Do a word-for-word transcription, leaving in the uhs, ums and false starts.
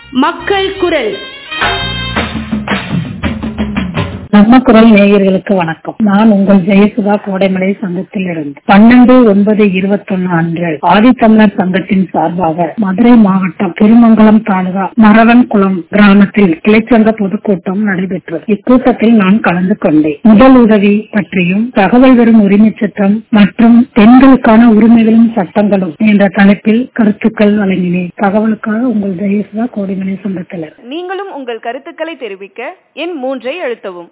மக்கள் குரல். நம்ம குரல் நேயர்களுக்கு வணக்கம். நான் உங்கள் ஜெயசுதா கோடைமலை சங்கத்தில் இருந்து பன்னெண்டு ஒன்பது இருபத்தி ஒன்னு அன்று ஆதித்தமிழர் சங்கத்தின் சார்பாக மதுரை மாவட்டம் திருமங்கலம் தாலுகா மரவன்குளம் கிராமத்தில் கிளைச்சங்க பொதுக்கூட்டம் நடைபெற்றது. இக்கூட்டத்தில் நான் கலந்து கொண்டேன். முதல் உதவி பற்றியும் தகவல் பெறும் உரிமை சட்டம் மற்றும் பெண்களுக்கான உரிமைகளும் சட்டங்களும் என்ற தலைப்பில் கருத்துக்கள் வழங்கினேன். தகவலுக்காக உங்கள் ஜெயசுதா கோடைமலை சங்கத்தினர். நீங்களும் உங்கள் கருத்துக்களை தெரிவிக்க எண் மூன்றை அழுத்தவும்.